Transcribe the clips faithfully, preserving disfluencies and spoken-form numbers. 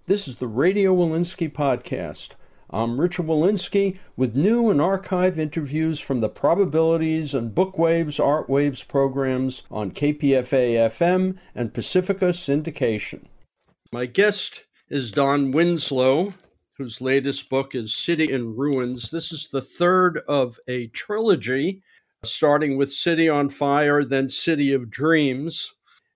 This is the Radio Walensky Podcast. I'm Richard Walensky with new and archive interviews from the Probabilities and Bookwaves Art Waves programs on K P F A F M and Pacifica Syndication. My guest is Don Winslow, whose latest book is City in Ruins. This is the third of a trilogy, starting with City on Fire, then City of Dreams.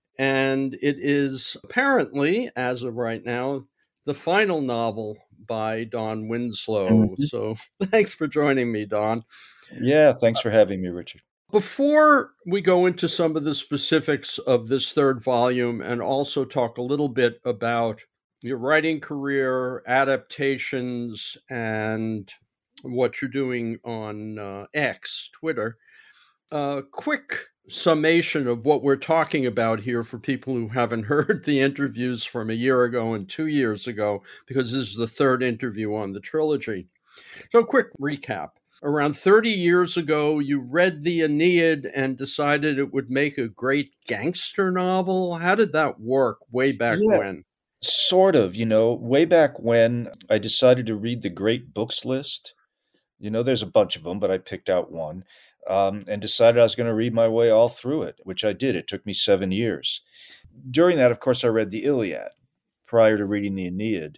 And it is apparently, as of right now, the final novel by Don Winslow. Mm-hmm. So thanks for joining me, Don. Yeah, thanks for having me, Richard. Before we go into some of the specifics of this third volume and also talk a little bit about your writing career, adaptations, and what you're doing on uh, X, Twitter, a uh, quick summation of what we're talking about here for people who haven't heard the interviews from a year ago and two years ago, because this is the third interview on the trilogy. So quick recap. Around thirty years ago, you read the Aeneid and decided it would make a great gangster novel. How did that work way back yeah, when? Sort of, you know, way back when I decided to read the Great Books list. You know, there's a bunch of them, but I picked out one. Um, and decided I was going to read my way all through it, which I did. It took me seven years. During that, of course, I read the Iliad prior to reading the Aeneid,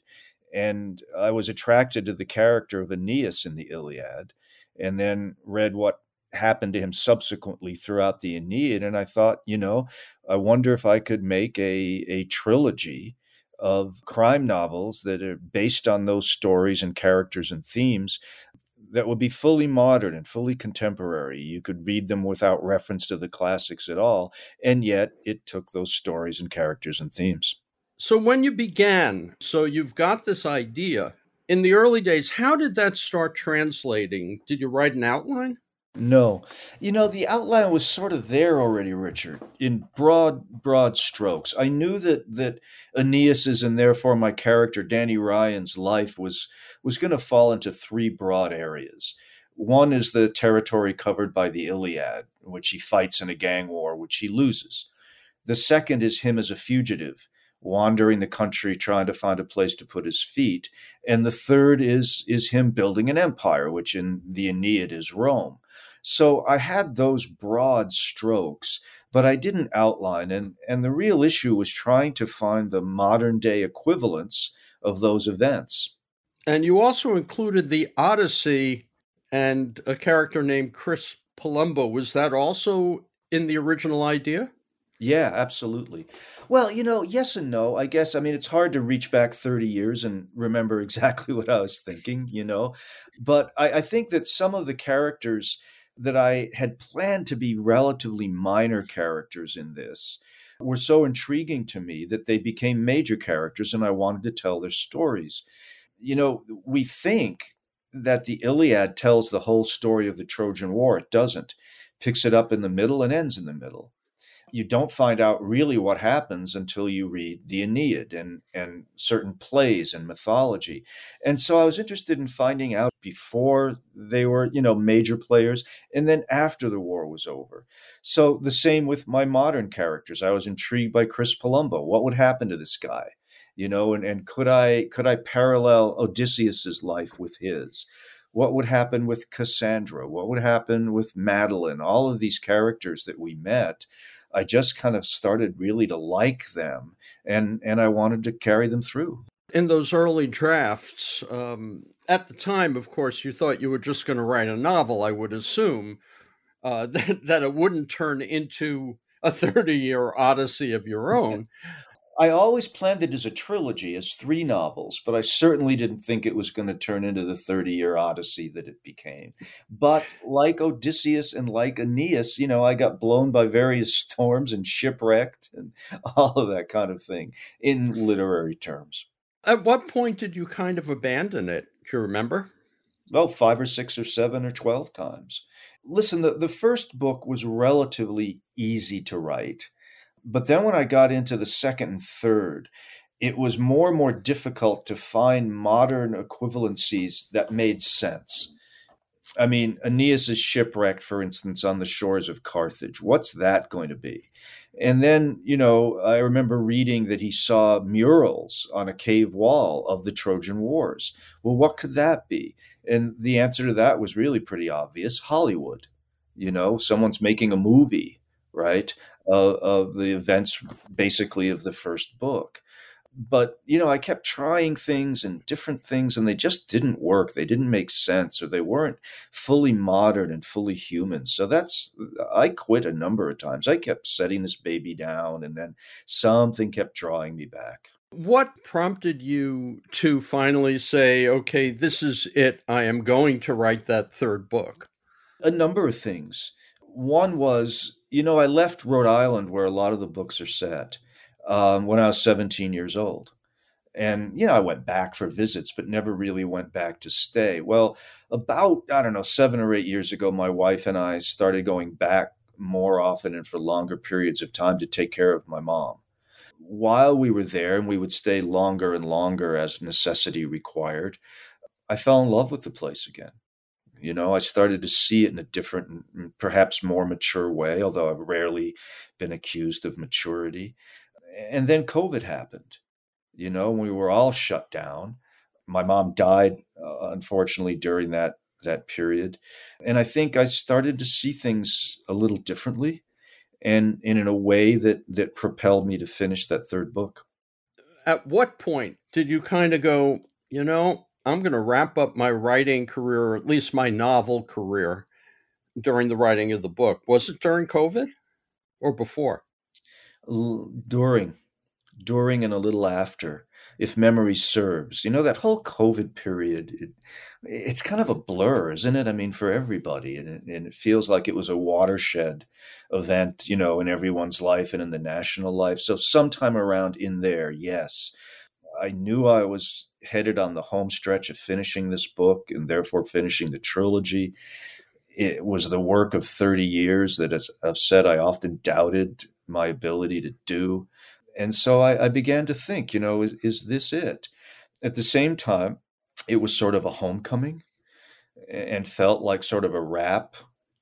and I was attracted to the character of Aeneas in the Iliad, and then read what happened to him subsequently throughout the Aeneid, and I thought, you know, I wonder if I could make a, a trilogy of crime novels that are based on those stories and characters and themes that would be fully modern and fully contemporary. You could read them without reference to the classics at all, and yet it took those stories and characters and themes. So when you began, so you've got this idea. In the early days, how did that start translating? Did you write an outline? No. You know, the outline was sort of there already, Richard, in broad, broad strokes. I knew that that Aeneas's and therefore my character, Danny Ryan's life was, was going to fall into three broad areas. One is the territory covered by the Iliad, which he fights in a gang war, which he loses. The second is him as a fugitive, wandering the country, trying to find a place to put his feet. And the third is, is him building an empire, which in the Aeneid is Rome. So I had those broad strokes, but I didn't outline. And, and the real issue was trying to find the modern day equivalents of those events. And you also included the Odyssey and a character named Chris Palumbo. Was that also in the original idea? Yeah, absolutely. Well, you know, yes and no, I guess. I mean, it's hard to reach back thirty years and remember exactly what I was thinking, you know, but I, I think that some of the characters that I had planned to be relatively minor characters in this were so intriguing to me that they became major characters, and I wanted to tell their stories. You know, we think that the Iliad tells the whole story of the Trojan War. It doesn't. Picks it up in the middle and ends in the middle. You don't find out really what happens until you read the Aeneid and, and certain plays and mythology. And so I was interested in finding out before they were, you know, major players, and then after the war was over. So the same with my modern characters. I was intrigued by Chris Palumbo. What would happen to this guy? You know, and, and could I could I parallel Odysseus's life with his? What would happen with Cassandra? What would happen with Madeline? All of these characters that we met, I just kind of started really to like them, and, and I wanted to carry them through. In those early drafts, um, at the time, of course, you thought you were just going to write a novel, I would assume, uh, that, that it wouldn't turn into a thirty-year odyssey of your own. I always planned it as a trilogy, as three novels, but I certainly didn't think it was going to turn into the thirty-year odyssey that it became. But like Odysseus and like Aeneas, you know, I got blown by various storms and shipwrecked and all of that kind of thing in literary terms. At what point did you kind of abandon it? Do you remember? Well, five or six or seven or twelve times. Listen, the, the first book was relatively easy to write. But then when I got into the second and third, it was more and more difficult to find modern equivalencies that made sense. I mean, Aeneas is shipwrecked, for instance, on the shores of Carthage. What's that going to be? And then, you know, I remember reading that he saw murals on a cave wall of the Trojan Wars. Well, what could that be? And the answer to that was really pretty obvious: Hollywood. You know, someone's making a movie, right, uh, of the events basically of the first book. But, you know, I kept trying things and different things, and they just didn't work. They didn't make sense, or they weren't fully modern and fully human. So that's, I quit a number of times. I kept setting this baby down, and then something kept drawing me back. What prompted you to finally say, okay, this is it. I am going to write that third book? A number of things. One was, you know, I left Rhode Island, where a lot of the books are set, um, when I was seventeen years old. And, you know, I went back for visits, but never really went back to stay. Well, about, I don't know, seven or eight years ago, my wife and I started going back more often and for longer periods of time to take care of my mom. While we were there, and we would stay longer and longer as necessity required, I fell in love with the place again. You know, I started to see it in a different, perhaps more mature way, although I've rarely been accused of maturity. And then COVID happened. You know, we were all shut down. My mom died, uh, unfortunately, during that that period, and I think I started to see things a little differently, and, and in a way that that propelled me to finish that third book. At what point did you kind of go, you know, I'm going to wrap up my writing career, or at least my novel career, during the writing of the book? Was it during COVID or before? L- during during and a little after, if memory serves. You know, that whole COVID period, it, it's kind of a blur, isn't it? I mean, for everybody. And it, and it feels like it was a watershed event, you know, in everyone's life and in the national life. So sometime around in there, yes. I knew I was headed on the home stretch of finishing this book and therefore finishing the trilogy. It was the work of thirty years that, as I've said, I often doubted my ability to do. And so I, I began to think, you know, is, is this it? At the same time, it was sort of a homecoming and felt like sort of a wrap,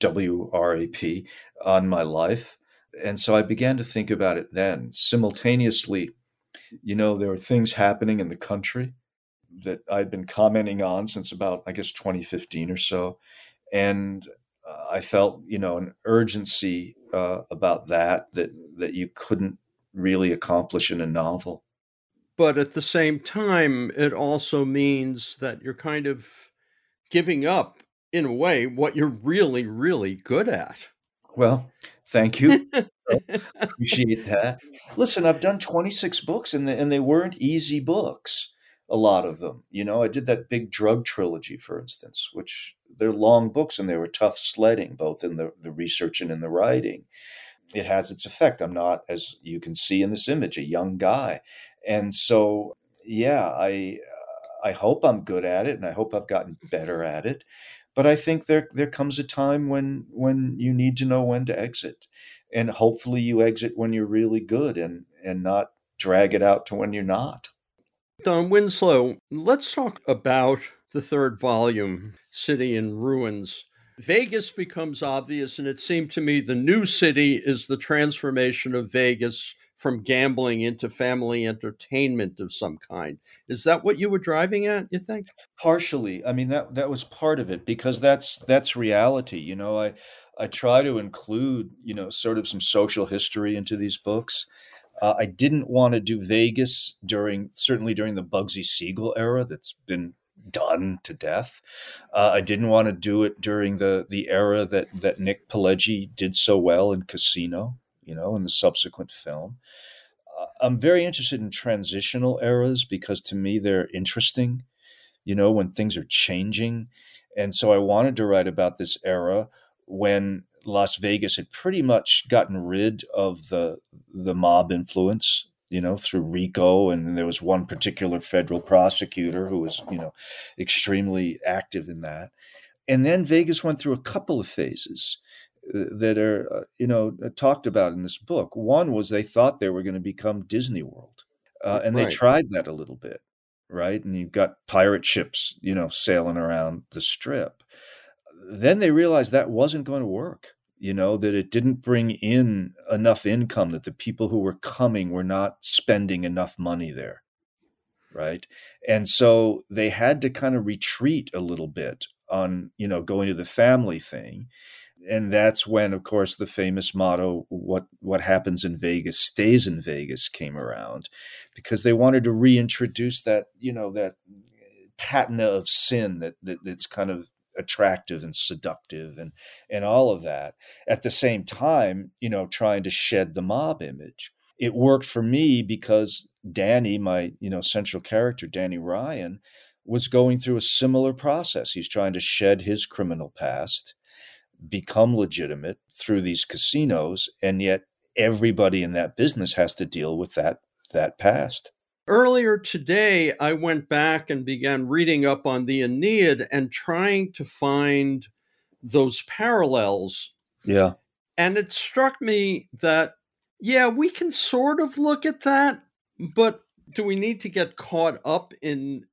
W R A P, on my life. And so I began to think about it then. Simultaneously, you know, there were things happening in the country that I'd been commenting on since about, I guess, twenty fifteen or so. And uh, I felt, you know, an urgency uh, about that, that that you couldn't really accomplish in a novel. But at the same time, it also means that you're kind of giving up, in a way, what you're really, really good at. Well, thank you. Appreciate that. Listen, I've done twenty-six books, and they, and they weren't easy books. A lot of them, you know, I did that big drug trilogy, for instance, which they're long books and they were tough sledding, both in the, the research and in the writing. It has its effect. I'm not, as you can see in this image, a young guy. And so, yeah, I I hope I'm good at it, and I hope I've gotten better at it. But I think there there comes a time when when you need to know when to exit. And hopefully you exit when you're really good, and and not drag it out to when you're not. Don Winslow, let's talk about the third volume, City in Ruins. Vegas becomes obvious, and it seemed to me the new city is the transformation of Vegas from gambling into family entertainment of some kind. Is that what you were driving at, you think? Partially. I mean, that that was part of it, because that's that's reality. You know, I I try to include, you know, sort of some social history into these books. Uh, I didn't want to do Vegas during, certainly during the Bugsy Siegel era that's been done to death. Uh, I didn't want to do it during the the era that that Nick Pileggi did so well in Casino, you know, in the subsequent film. Uh, I'm very interested in transitional eras, because to me they're interesting, you know, when things are changing. And so I wanted to write about this era when Las Vegas had pretty much gotten rid of the the mob influence, you know, through RICO, and there was one particular federal prosecutor who was, you know, extremely active in that. And then Vegas went through a couple of phases uh, that are, uh, you know, talked about in this book. One was they thought they were going to become Disney World, uh, and they Right. tried that a little bit, right? And you've got pirate ships, you know, sailing around the strip. then they realized that wasn't going to work, you know, that it didn't bring in enough income, that the people who were coming were not spending enough money there, right? And so they had to kind of retreat a little bit on, you know, going to the family thing. And that's when, of course, the famous motto, what what happens in Vegas stays in Vegas, came around, because they wanted to reintroduce that, you know, that patina of sin that, that that's kind of attractive and seductive and and all of that. At the same time, you know, trying to shed the mob image. It worked for me because Danny, my, you know, central character, Danny Ryan, was going through a similar process. He's trying to shed his criminal past, become legitimate through these casinos, and yet everybody in that business has to deal with that that past. Earlier today, I went back and began reading up on the Aeneid and trying to find those parallels. Yeah. And it struck me that, yeah, we can sort of look at that, but do we need to get caught up in,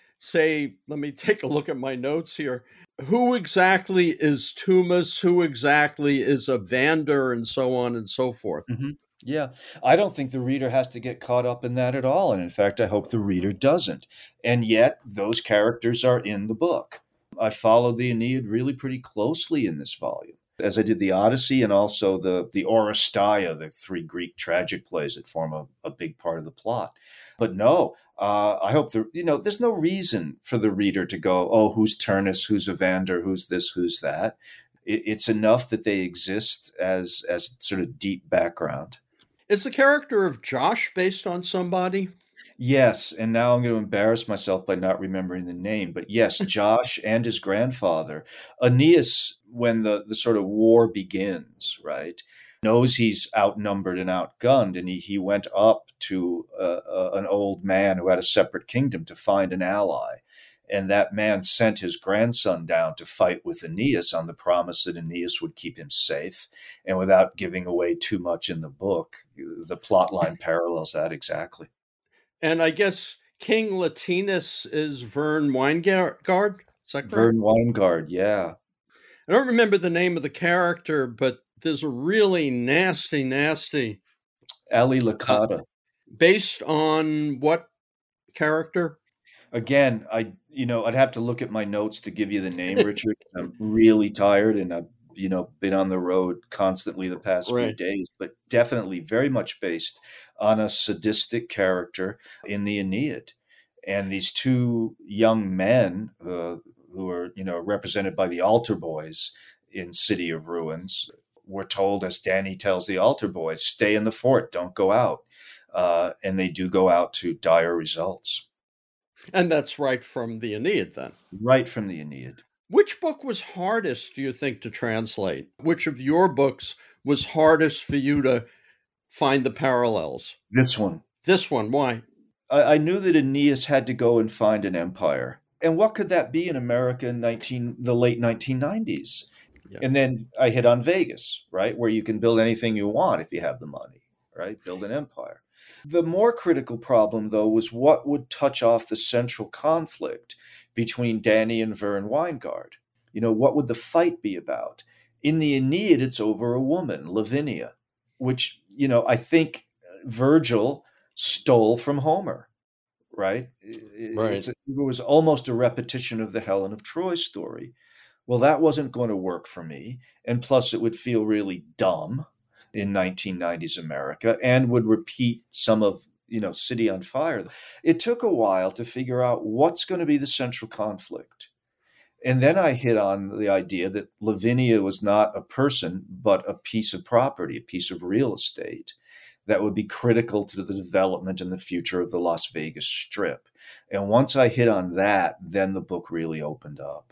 say, let me take a look at my notes here. Who exactly is Tumas? Who exactly is Evander, and so on and so forth? Mm-hmm. Yeah, I don't think the reader has to get caught up in that at all. And in fact, I hope the reader doesn't. And yet, those characters are in the book. I followed the Aeneid really pretty closely in this volume, as I did the Odyssey and also the, the Oresteia, the three Greek tragic plays that form a, a big part of the plot. But no, uh, I hope the, you know, there's no reason for the reader to go, oh, who's Turnus, who's Evander, who's this, who's that. It, it's enough that they exist as as sort of deep background. Is the character of Josh based on somebody? Yes, and now I'm going to embarrass myself by not remembering the name, but yes, Josh and his grandfather. Aeneas, when the, the sort of war begins, right, knows he's outnumbered and outgunned, and he, he went up to uh, uh, an old man who had a separate kingdom to find an ally. And that man sent his grandson down to fight with Aeneas on the promise that Aeneas would keep him safe. And without giving away too much in the book, the plot line parallels that exactly. And I guess King Latinus is Vern Weingard. Is that correct? Vern Weingard, yeah. I don't remember the name of the character, but there's a really nasty, nasty. Ali Lakata. Uh, based on what character? Again, I you know, I'd have to look at my notes to give you the name, Richard. I'm really tired, and I've, you know, been on the road constantly the past Right. few days, but definitely very much based on a sadistic character in the Aeneid. And these two young men uh, who are, you know, represented by the altar boys in City of Ruins were told, as Danny tells the altar boys, stay in the fort, don't go out. Uh, and they do go out to dire results. And that's right from the Aeneid, then. Right from the Aeneid. Which book was hardest, do you think, to translate? Which of your books was hardest for you to find the parallels? This one. This one, why? I, I knew that Aeneas had to go and find an empire. And what could that be in America in nineteen, the late nineteen nineties? Yeah. And then I hit on Vegas, right, where you can build anything you want if you have the money, right? Build an empire. The more critical problem, though, was what would touch off the central conflict between Danny and Vern Weingard. You know, what would the fight be about? In the Aeneid, it's over a woman, Lavinia, which, you know, I think Virgil stole from Homer, right? Right. It's, it was almost a repetition of the Helen of Troy story. Well, that wasn't going to work for me. And plus, it would feel really dumb in nineteen nineties America and would repeat some of, you know, City on Fire. It took a while to figure out what's going to be the central conflict. And then I hit on the idea that Lavinia was not a person, but a piece of property, a piece of real estate that would be critical to the development and the future of the Las Vegas Strip. And once I hit on that, then the book really opened up.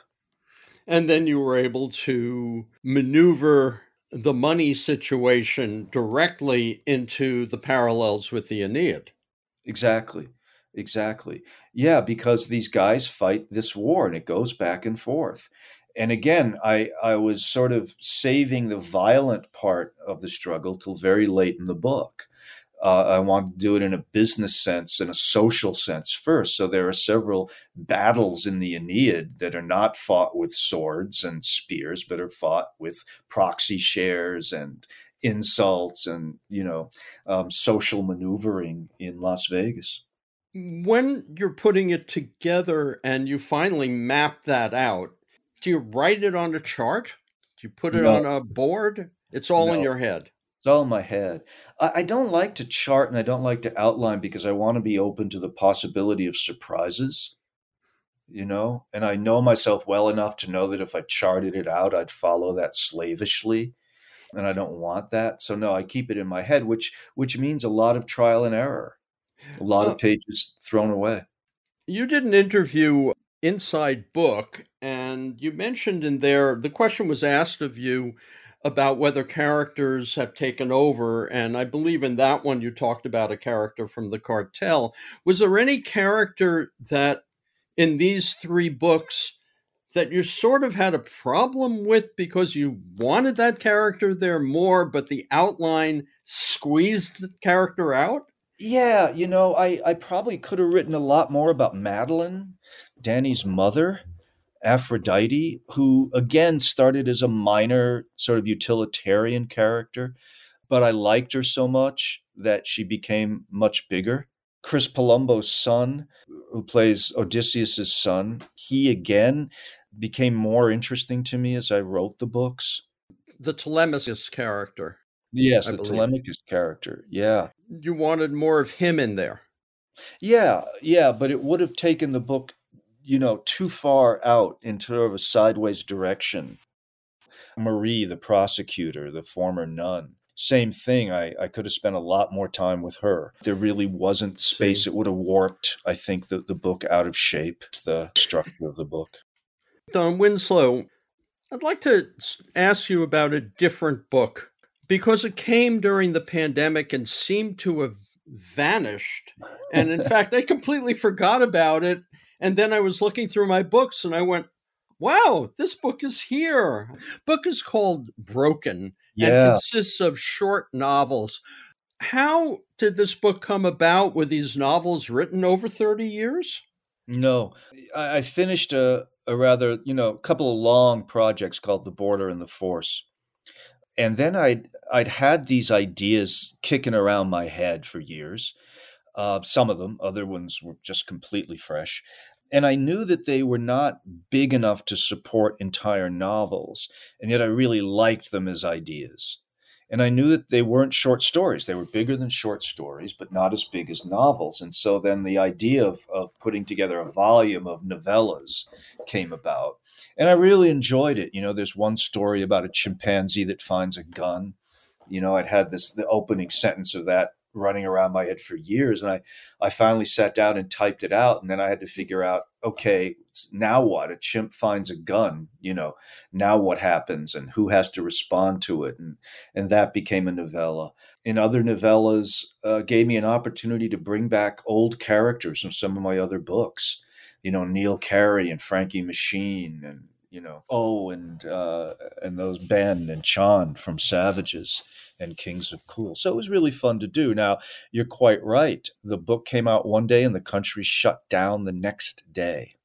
And then you were able to maneuver the money situation directly into the parallels with the Aeneid. Exactly. Exactly. Yeah, because these guys fight this war and it goes back and forth. And again, I, I was sort of saving the violent part of the struggle till very late in the book. Uh, I wanted to do it in a business sense and a social sense first. So there are several battles in the Aeneid that are not fought with swords and spears, but are fought with proxy shares and insults and, you know, um, social maneuvering in Las Vegas. When you're putting it together and you finally map that out, do you write it on a chart? Do you put it on No, a board? It's all in no. your head. It's all in my head. I, I don't like to chart and I don't like to outline because I want to be open to the possibility of surprises, you know? And I know myself well enough to know that if I charted it out, I'd follow that slavishly. And I don't want that. So no, I keep it in my head, which which means a lot of trial and error, a lot Uh, of pages thrown away. you did an interview inside book, and you mentioned in there the question was asked of you about whether characters have taken over. And I believe in that one you talked about a character from the cartel. Was there any character that in these three books that you sort of had a problem with because you wanted that character there more, but the outline squeezed the character out? Yeah, you know, I, I probably could have written a lot more about Madeline, Danny's mother, Aphrodite, who again started as a minor sort of utilitarian character, but I liked her so much that she became much bigger. Chris Palumbo's son, who plays Odysseus's son, he again became more interesting to me as I wrote the books. The Telemachus character, Yes, I the believe. Telemachus character. Yeah. You wanted more of him in there. Yeah, yeah, but it would have taken the book, you know, too far out into sort of a sideways direction. Marie, the prosecutor, the former nun, same thing. I, I could have spent a lot more time with her. There really wasn't See, space. It would have warped, I think, the, the book out of shape, the structure of the book. Don Winslow, I'd like to s- ask you about a different book because it came during the pandemic and seemed to have vanished. And in fact, I completely forgot about it. And then I was looking through my books and I went, wow, this book is here. Book is called Broken and Yeah. consists of short novels. How did this book come about? Were these novels written over thirty years? No, I, I finished a, a rather, you know, couple of long projects called The Border and the Force. And then I'd I'd had these ideas kicking around my head for years. Uh, some of them, other ones were just completely fresh. And I knew that they were not big enough to support entire novels, and yet I really liked them as ideas. And I knew that they weren't short stories. They were bigger than short stories, but not as big as novels. And so then the idea of, of putting together a volume of novellas came about. And I really enjoyed it. You know, there's one story about a chimpanzee that finds a gun. You know, I'd had this, the opening sentence of that running around my head for years. And I, I finally sat down and typed it out. And then I had to figure out, okay, now what? A chimp finds a gun, you know, now what happens and who has to respond to it? And, and that became a novella. In other novellas, uh, gave me an opportunity to bring back old characters from some of my other books, you know, Neil Carey and Frankie Machine and, you know, oh, and, uh, and those Ben and Chon from Savages and Kings of Cool. So it was really fun to do. Now, you're quite right. The book came out one day and the country shut down the next day.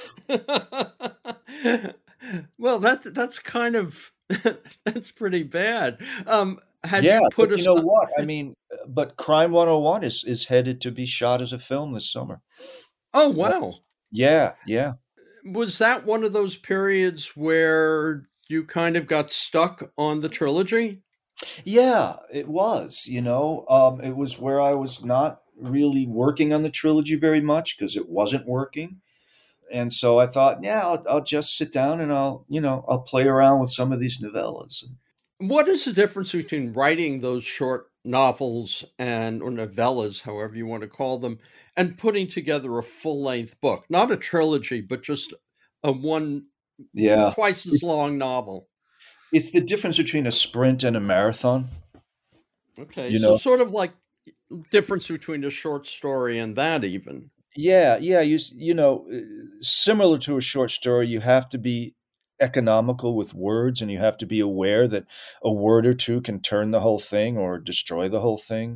Well, that's that's kind of that's pretty bad. Um, had Yeah, you but put you know aside? what? I mean, uh, but Crime one oh one is is headed to be shot as a film this summer. Oh, Uh, wow. Yeah, yeah. Was that one of those periods where you kind of got stuck on the trilogy? Yeah, it was, you know. Um, it was where I was not really working on the trilogy very much because it wasn't working. And so I thought, yeah, I'll, I'll just sit down and I'll, you know, I'll play around with some of these novellas. What is the difference between writing those short novels and or novellas, however you want to call them, and putting together a full-length book? Not a trilogy, but just a one Yeah. twice as long novel. It's the difference between a sprint and a marathon, Okay, you so know? sort of like difference between a short story and that even. Yeah, yeah, you s- you know, uh, similar to a short story, you have to be economical with words and you have to be aware that a word or two can turn the whole thing or destroy the whole thing.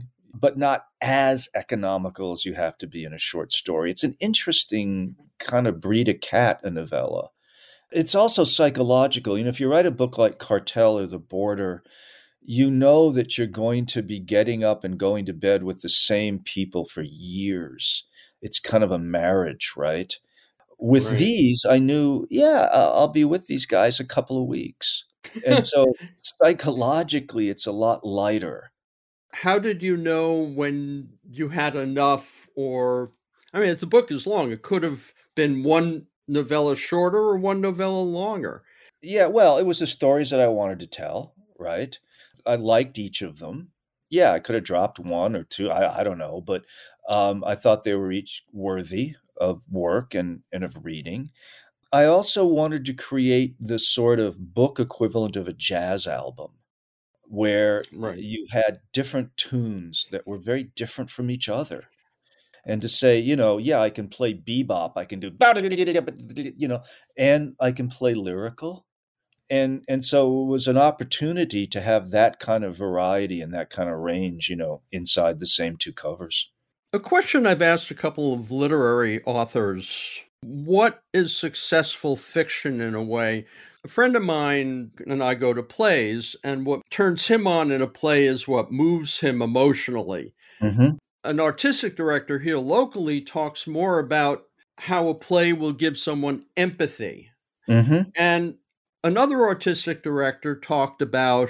but not as economical as you have to be in a short story. It's an interesting kind of breed of cat, a novella. It's also psychological. You know, if you write a book like Cartel or The Border, you know that you're going to be getting up and going to bed with the same people for years. It's kind of a marriage, right? With Right. these, I knew, yeah, I- I'll be with these guys a couple of weeks. And so psychologically, it's a lot lighter. How did you know when you had enough? Or, I mean, if the book is long, it could have been one novella shorter or one novella longer. Yeah, well, it was the stories that I wanted to tell, right? I liked each of them. Yeah, I could have dropped one or two. I, I don't know, but um, I thought they were each worthy of work and, and of reading. I also wanted to create the sort of book equivalent of a jazz album where Right. you had different tunes that were very different from each other. And to say, you know, yeah, I can play bebop, I can do, you know, and I can play lyrical. And and so it was an opportunity to have that kind of variety and that kind of range, you know, inside the same two covers. A question I've asked a couple of literary authors: what is successful fiction in a way? A friend of mine and I go to plays, and what turns him on in a play is what moves him emotionally. Hmm. An artistic director here locally talks more about how a play will give someone empathy. Hmm. And another artistic director talked about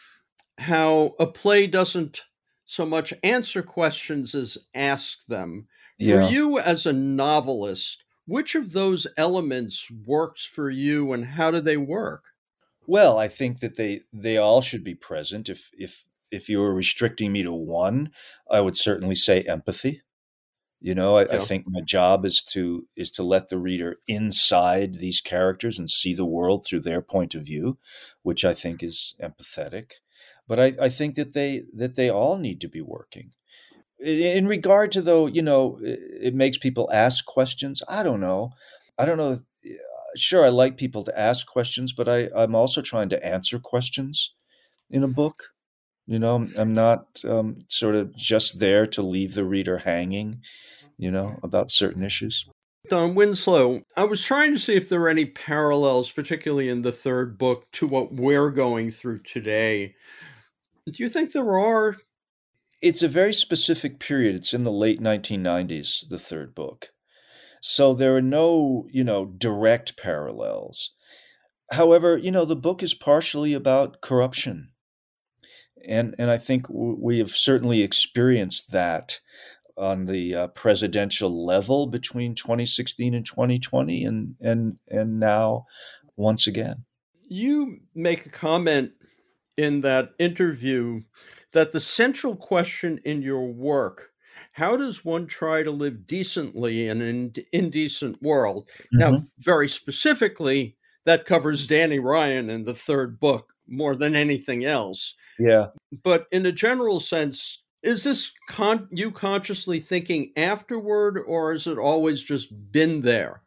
how a play doesn't so much answer questions as ask them. For Yeah. you as a novelist, which of those elements works for you and how do they work? Well, I think that they they all should be present. If if if you were restricting me to one, I would certainly say empathy. You know, I, I Yeah. think my job is to is to let the reader inside these characters and see the world through their point of view, which I think is empathetic. But I, I think that they that they all need to be working. In in regard to, though, you know, it, it makes people ask questions. I don't know. I don't know. if- Sure, I like people to ask questions, but I, I'm also trying to answer questions in a book. You know, I'm I'm not um, sort of just there to leave the reader hanging, you know, about certain issues. Don Winslow, I was trying to see if there were any parallels, particularly in the third book, to what we're going through today. Do you think there are? It's a very specific period. It's in the late nineteen nineties, the third book. So there are no, you know, direct parallels. However, you know, the book is partially about corruption. And and I think w- we have certainly experienced that on the uh, presidential level between twenty sixteen and twenty twenty, and and and now once again. You make a comment in that interview that the central question in your work, how does one try to live decently in an ind- indecent world? Now, Mhm. very specifically, that covers Danny Ryan in the third book more than anything else. Yeah. But in a general sense, is this con- you consciously thinking afterward, or has it always just been there?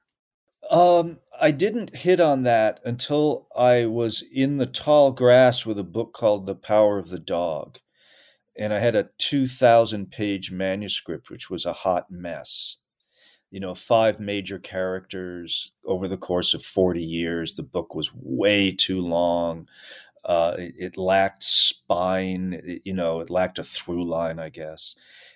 Um, I didn't hit on that until I was in the tall grass with a book called The Power of the Dog. And I had a two thousand page manuscript, which was a hot mess. You know, five major characters over the course of forty years. The book was way too long. Uh, it, it lacked spine, it- you know, it lacked a through line, I guess.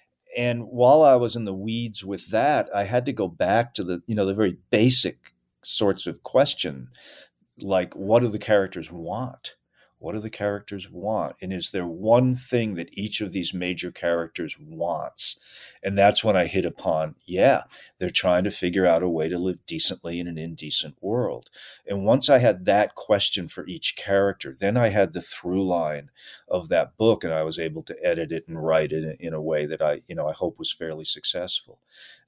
And while I was in the weeds with that, I had to go back to the, you know, the very basic sorts of question, like, what do the characters want? What do the characters want? And is there one thing that each of these major characters wants? And that's when I hit upon, yeah, they're trying to figure out a way to live decently in an indecent world. And once I had that question for each character, then I had the through line of that book, and I was able to edit it and write it in a way that I, you know, I hope was fairly successful.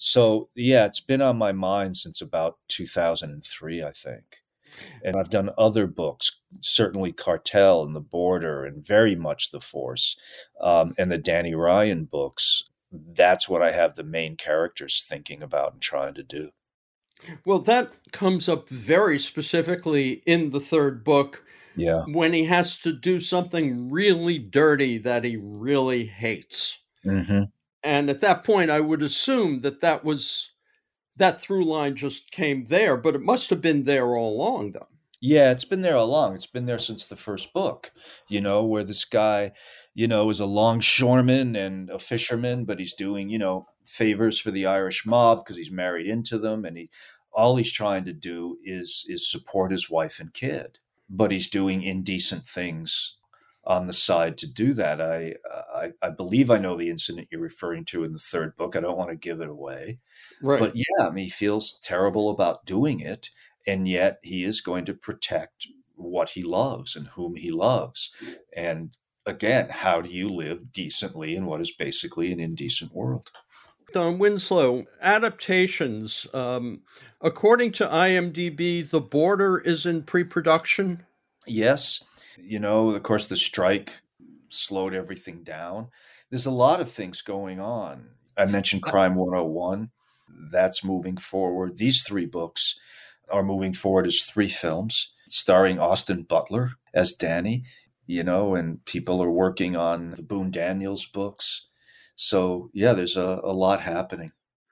So yeah, it's been on my mind since about two thousand three, I think. And I've done other books, certainly Cartel and The Border, and very much The Force, um, and the Danny Ryan books. That's what I have the main characters thinking about and trying to do. Well, that comes up very specifically in the third book Yeah. when he has to do something really dirty that he really hates. Hmm. And at that point, I would assume that that was that through line just came there, but it must have been there all along, though. Yeah, it's been there all along. It's been there since the first book, you know, where this guy, you know, is a longshoreman and a fisherman, but he's doing, you know, favors for the Irish mob because he's married into them, and he all he's trying to do is is support his wife and kid, but he's doing indecent things on the side to do that. I I, I believe I know the incident you're referring to in the third book. I don't want to give it away, Right. but yeah, I mean, he feels terrible about doing it, and yet he is going to protect what he loves and whom he loves. And again, how do you live decently in what is basically an indecent world? Don Winslow, adaptations. Um, according to IMDb, The Border is in pre-production. Yes, you know, of course, the strike slowed everything down. There's a lot of things going on. I mentioned I, Crime one oh one. That's moving forward. These three books are moving forward as three films starring Austin Butler as Danny, you know, and people are working on the Boone Daniels books. So, yeah, there's a, a lot happening.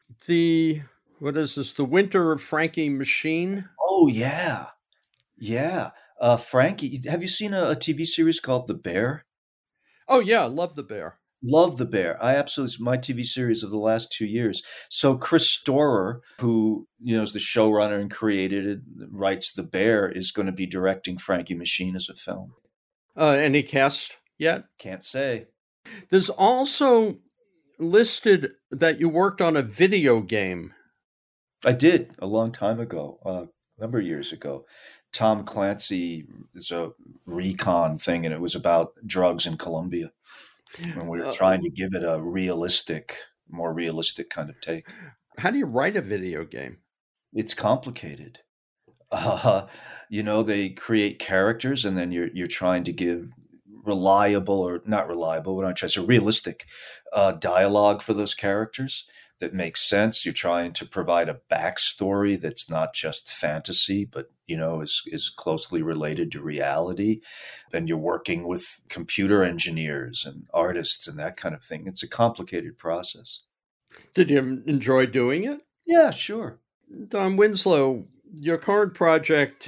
the what is this? The Winter of Frankie Machine. Oh, yeah. Yeah. Uh, Frankie, have you seen a, a T V series called The Bear? Oh yeah, I love The Bear. Love The Bear. I absolutely, it's my T V series of the last two years. So Chris Storer, who, you know, is the showrunner and created it, writes The Bear, is going to be directing Frankie Machine as a film. Uh, any cast yet? Can't say. There's also listed that you worked on a video game. I did a long time ago, uh, a number of years ago. Tom Clancy is a recon thing, and it was about drugs in Colombia. And we were Uh, trying to give it a realistic, more realistic kind of take. how do you write a video game? It's complicated. Uh, you know, they create characters, and then you're you're trying to give reliable or not reliable, what I'm trying to say, realistic uh, dialogue for those characters that makes sense. You're trying to provide a backstory that's not just fantasy, but you know, is is closely related to reality. And you're working with computer engineers and artists and that kind of thing. It's a complicated process. Did you enjoy doing it? Yeah, sure. Don Winslow, your current project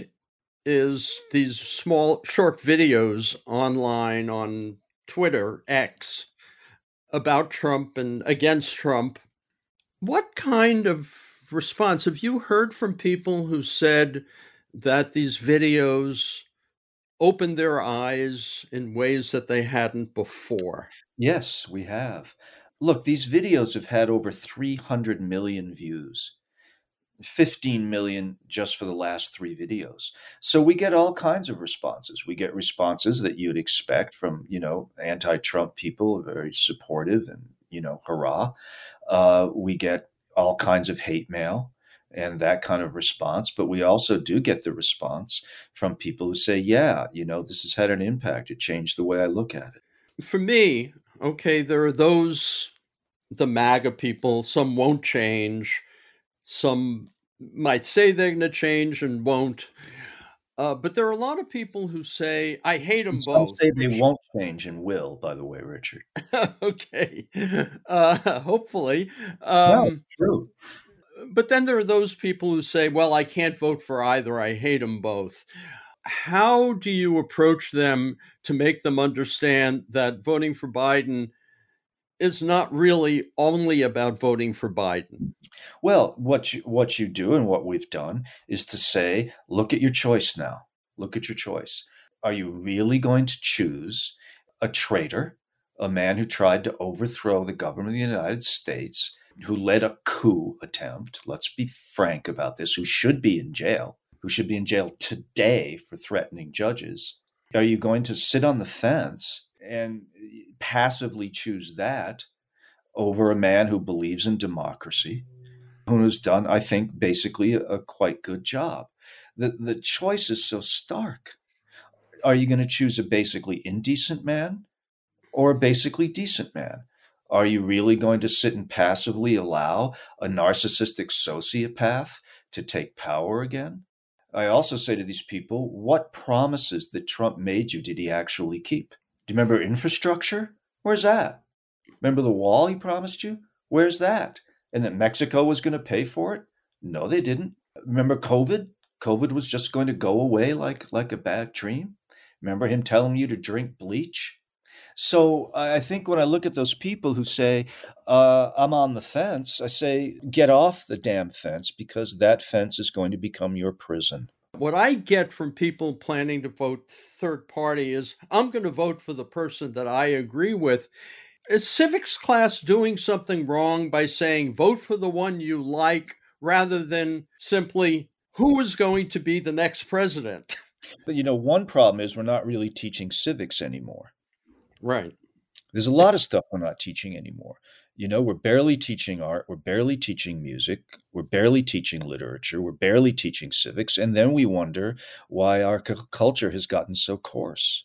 is these small, short videos online on Twitter, X, about Trump and against Trump. What kind of response have you heard from people who said that these videos opened their eyes in ways that they hadn't before? Yes, we have. Look, these videos have had over three hundred million views. fifteen million just for the last three videos. So we get all kinds of responses. We get responses that you'd expect from, you know, anti-Trump people, very supportive and, you know, hurrah. Uh, we get all kinds of hate mail and that kind of response. But we also do get the response from people who say, yeah, you know, this has had an impact. It changed the way I look at it. For me, okay, there are those, the MAGA people, some won't change, some might say they're going to change and won't. Uh, but there are a lot of people who say, I hate And them some both, say they which, won't change and will, by the way, Richard. okay, uh, hopefully. No, Um, true. but then there are those people who say, well, I can't vote for either. I hate them both. How do you approach them to make them understand that voting for Biden is not really only about voting for Biden? Well, what you what you do and what we've done is to say, look at your choice now. Look at your choice. Are you really going to choose a traitor, a man who tried to overthrow the government of the United States, who led a coup attempt? Let's be frank about this, who should be in jail, who should be in jail today for threatening judges. Are you going to sit on the fence and passively choose that over a man who believes in democracy, who has done, I think, basically a, a quite good job? The, the choice is so stark. Are you going to choose a basically indecent man or a basically decent man? Are you really going to sit and passively allow a narcissistic sociopath to take power again? I also say to these people, what promises that Trump made you did he actually keep? Do you remember infrastructure? Where's that? Remember the wall he promised you? Where's that? And that Mexico was going to pay for it? No, they didn't. Remember COVID? COVID was just going to go away like, like a bad dream? Remember him telling you to drink bleach? So I think when I look at those people who say, uh, I'm on the fence, I say, get off the damn fence, because that fence is going to become your prison. What I get from people planning to vote third party is, I'm going to vote for the person that I agree with. Is civics class doing something wrong by saying vote for the one you like rather than simply who is going to be the next president? But you know, one problem is we're not really teaching civics anymore. Right. There's a lot of stuff we're not teaching anymore. You know, we're barely teaching art. We're barely teaching music. We're barely teaching literature. We're barely teaching civics. And then we wonder why our c- culture has gotten so coarse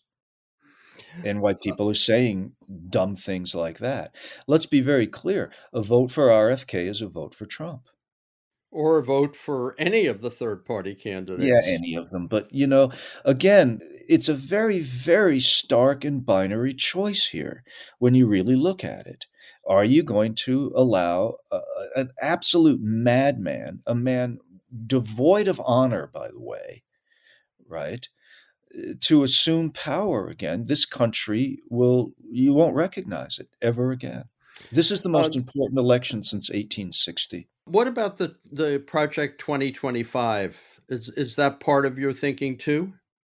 and why people are saying dumb things like that. Let's be very clear. A vote for R F K is a vote for Trump. Or a vote for any of the third party candidates. Yeah, any of them. But, you know, again, it's a very, very stark and binary choice here when you really look at it. Are you going to allow uh, an absolute madman, a man devoid of honor, by the way, right, to assume power again? This country will, you won't recognize it ever again. This is the most uh, important election since eighteen sixty. What about the, the Project twenty twenty-five? Is is that part of your thinking too?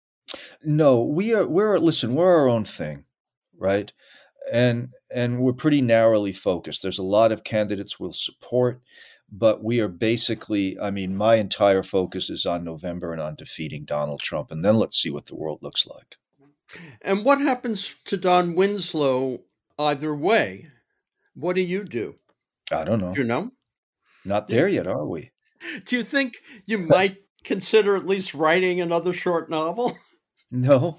No, we are, we're, listen, we're our own thing, right? And and we're pretty narrowly focused. There's a lot of candidates we'll support, but we are basically, I mean, my entire focus is on November and on defeating Donald Trump. And then let's see what the world looks like. And what happens to Don Winslow either way? What do you do? I don't know. Do you know? Not there yet, are we? Do you think you might consider at least writing another short novel? No.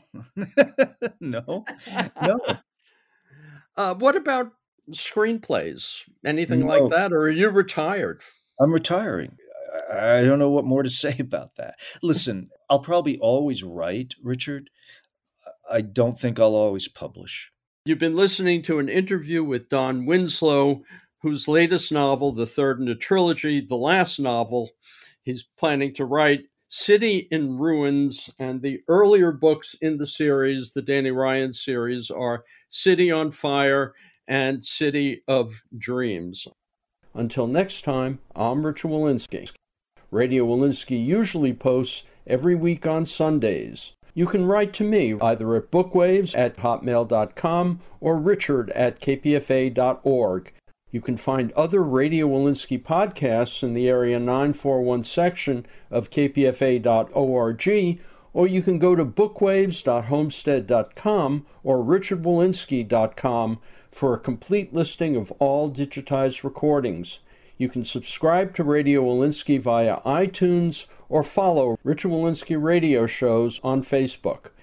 no. No. Uh, what about screenplays? Anything No. like that? Or are you retired? I'm retiring. I don't know what more to say about that. Listen, I'll probably always write, Richard. I don't think I'll always publish. You've been listening to an interview with Don Winslow, whose latest novel, the third in a trilogy, the last novel he's planning to write, City in Ruins, and the earlier books in the series, the Danny Ryan series, are City on Fire and City of Dreams. Until next time, I'm Richard Wolinsky. Radio Wolinsky usually posts every week on Sundays. You can write to me either at bookwaves at hotmail dot com or richard at k p f a dot org. You can find other Radio Wolinsky podcasts in the Area nine forty-one section of k p f a dot org, or you can go to bookwaves dot homestead dot com or richard wolinsky dot com for a complete listing of all digitized recordings. You can subscribe to Radio Wolinsky via iTunes or follow Richard Wolinsky radio shows on Facebook.